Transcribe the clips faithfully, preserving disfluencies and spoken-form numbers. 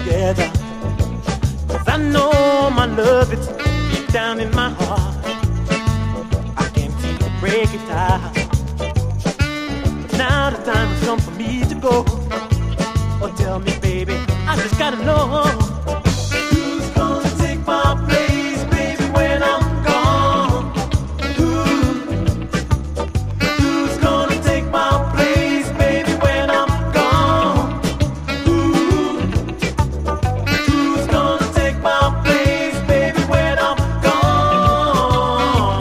together. 'Cause I know my love is deep down in my heart. I can't seem to break it out. But now the time has come for me to go. Oh, tell me, baby, I just gotta know. Who's gonna take my place, baby, when I'm gone? Who, who's gonna take my place, baby, when I'm gone? Who, who's gonna take my place, baby, when I'm gone?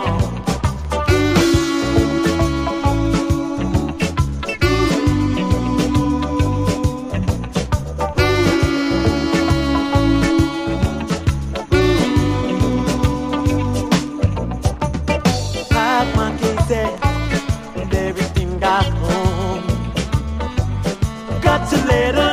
Packed my cases and everything got home. Got your letter.